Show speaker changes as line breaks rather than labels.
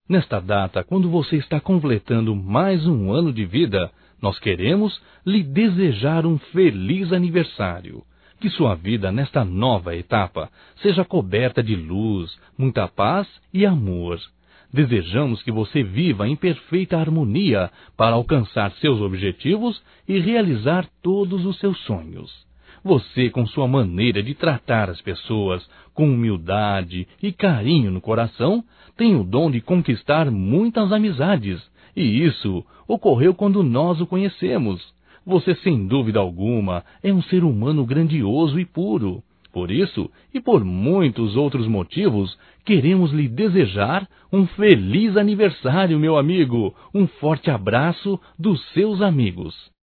Nesta data, quando você está completando mais um ano de vida, nós queremos lhe desejar um feliz aniversário. Que sua vida nesta nova etapa seja coberta de luz, muita paz e amor. Desejamos que você viva em perfeita harmonia para alcançar seus objetivos e realizar todos os seus sonhos. Você, com sua maneira de tratar as pessoas, com humildade e carinho no coração, tem o dom de conquistar muitas amizades, e isso ocorreu quando nós o conhecemos. Você, sem dúvida alguma, é um ser humano grandioso e puro. Por isso, e por muitos outros motivos, queremos lhe desejar um feliz aniversário, meu amigo. Um forte abraço dos seus amigos.